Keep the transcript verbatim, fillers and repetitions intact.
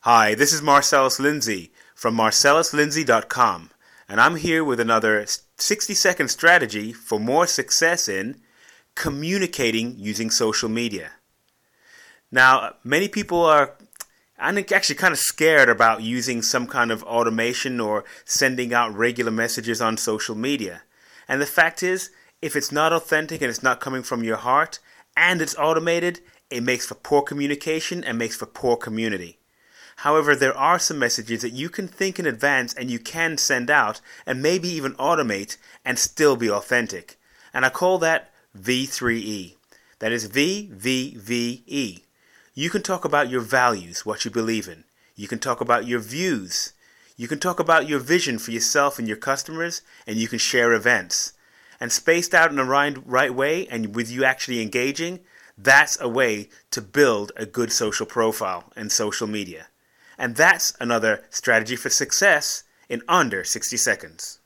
Hi, this is Marcellus Lindsay from marcellus lindsay dot com, and I'm here with another sixty second strategy for more success in communicating using social media. Now, many people are actually kind of scared about using some kind of automation or sending out regular messages on social media. And the fact is, if it's not authentic and it's not coming from your heart and it's automated, it makes for poor communication and makes for poor community. However, there are some messages that you can think in advance and you can send out and maybe even automate and still be authentic. And I call that V three E. That is V V V E. You can talk about your values, what you believe in. You can talk about your views. You can talk about your vision for yourself and your customers, and you can share events. And spaced out in the right, right way and with you actually engaging, that's a way to build a good social profile in social media. And that's another strategy for success in under sixty seconds.